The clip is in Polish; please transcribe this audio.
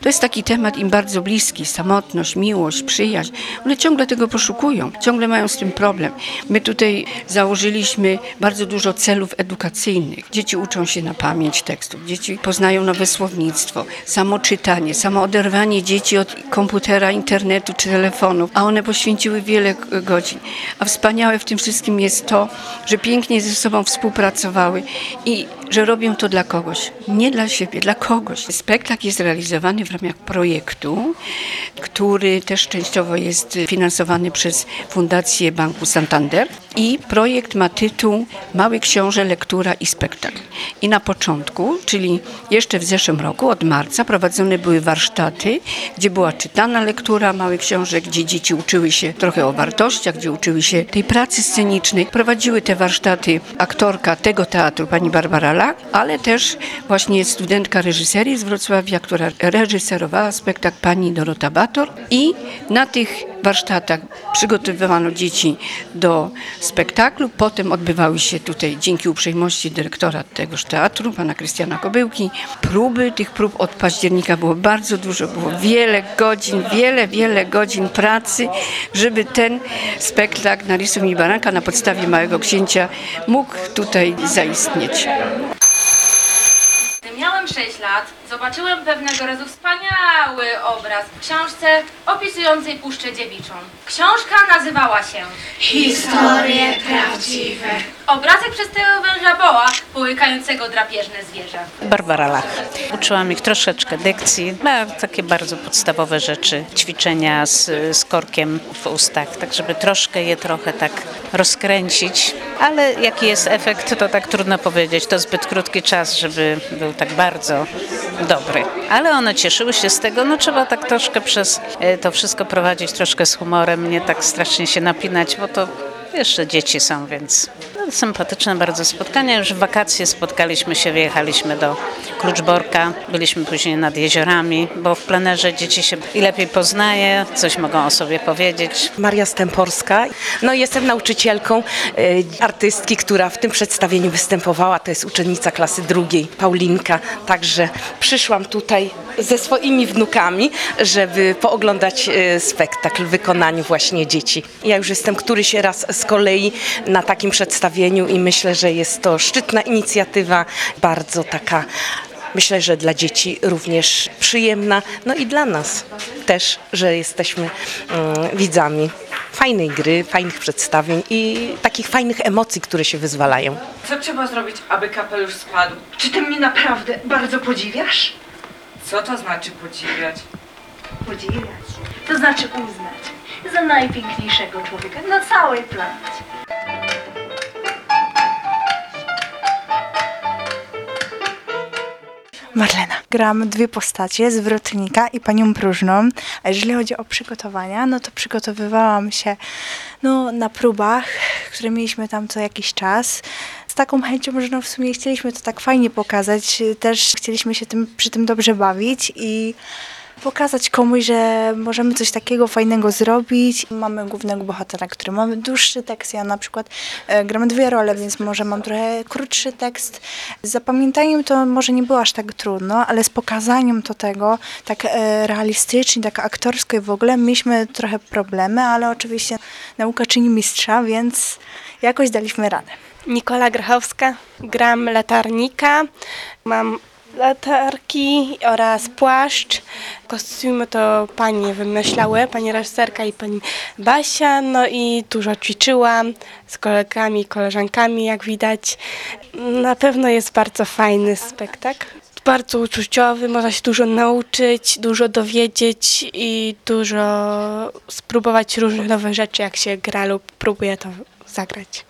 To jest taki temat im bardzo bliski, samotność, miłość, przyjaźń. One ciągle tego poszukują, ciągle mają z tym problem. My tutaj założyliśmy bardzo dużo celów edukacyjnych. Dzieci uczą się na pamięć tekstów, dzieci poznają nowe słownictwo, samo czytanie, samo oderwanie dzieci od komputera, internetu czy telefonów, a one poświęciły wiele godzin. A wspaniałe w tym wszystkim jest to, że pięknie ze sobą współpracowały i że robią to dla kogoś, nie dla siebie, dla kogoś. Spektakl jest realizowany w ramach projektu, który też częściowo jest finansowany przez Fundację Banku Santander i projekt ma tytuł Mały Książę, lektura i spektakl. I na początku, czyli jeszcze w zeszłym roku, od marca, prowadzone były warsztaty, gdzie była czytana lektura Małych Książek, gdzie dzieci uczyły się trochę o wartościach, gdzie uczyły się tej pracy scenicznej. Prowadziły te warsztaty aktorka tego teatru, pani Barbara Lach, ale też właśnie studentka reżyserii z Wrocławia, która reżyserowała spektakl, pani Dorota Bator. I na tych warsztatach przygotowywano dzieci do spektaklu. Potem odbywały się tutaj, dzięki uprzejmości dyrektora tegoż teatru, pana Krystiana Kobyłki, próby. Tych prób od października było bardzo dużo, było wiele godzin pracy, żeby ten spektakl Narysuj mi baranka na podstawie Małego Księcia mógł tutaj zaistnieć. Gdy miałem 6 lat, zobaczyłem pewnego razu wspaniały obraz w książce opisującej Puszczę Dziewiczą. Książka nazywała się Historie prawdziwe. Obrazek przez węża boa połykającego drapieżne zwierzę. Barbara Lach. Uczyłam ich troszeczkę dykcji, takie bardzo podstawowe rzeczy, ćwiczenia z korkiem w ustach, tak żeby trochę tak rozkręcić, ale jaki jest efekt, to tak trudno powiedzieć, to zbyt krótki czas, żeby był tak bardzo dobry. Ale one cieszyły się z tego, no trzeba tak troszkę przez to wszystko prowadzić, troszkę z humorem, nie tak strasznie się napinać, bo to jeszcze dzieci są, więc sympatyczne bardzo spotkania. Już w wakacje spotkaliśmy się, wyjechaliśmy do Kluczborka, byliśmy później nad jeziorami, bo w plenerze dzieci się i lepiej poznaje, coś mogą o sobie powiedzieć. Maria Stęporska. No, jestem nauczycielką artystki, która w tym przedstawieniu występowała. To jest uczennica klasy drugiej, Paulinka. Także przyszłam tutaj ze swoimi wnukami, żeby pooglądać spektakl w wykonaniu właśnie dzieci. Ja już jestem któryś raz z kolei na takim przedstawieniu i myślę, że jest to szczytna inicjatywa, bardzo taka, myślę, że dla dzieci również przyjemna, no i dla nas też, że jesteśmy widzami fajnej gry, fajnych przedstawień i takich fajnych emocji, które się wyzwalają. Co trzeba zrobić, aby kapelusz spadł? Czy ty mnie naprawdę bardzo podziwiasz? Co to znaczy podziwiać? Podziwiać. To znaczy uznać za najpiękniejszego człowieka na całej planecie. Marlena. Gram dwie postacie, zwrotnika i panią próżną. A jeżeli chodzi o przygotowania, no to przygotowywałam się na próbach, które mieliśmy tam co jakiś czas. Z taką chęcią, że w sumie chcieliśmy to tak fajnie pokazać. Też chcieliśmy się przy tym dobrze bawić i pokazać komuś, że możemy coś takiego fajnego zrobić. Mamy głównego bohatera, który mamy dłuższy tekst. Ja na przykład gram dwie role, więc może mam trochę krótszy tekst. Z zapamiętaniem to może nie było aż tak trudno, ale z pokazaniem tego tak realistycznie, tak aktorsko i w ogóle mieliśmy trochę problemy, ale oczywiście nauka czyni mistrza, więc jakoś daliśmy radę. Nikola Grachowska, gram latarnika, mam latarki oraz płaszcz. Kostiumy to panie wymyślały, pani reżyserka i pani Basia, no i dużo ćwiczyłam z kolegami i koleżankami, jak widać. Na pewno jest bardzo fajny spektakl. Bardzo uczuciowy, można się dużo nauczyć, dużo dowiedzieć i dużo spróbować różnych nowych rzeczy, jak się gra lub próbuje to zagrać.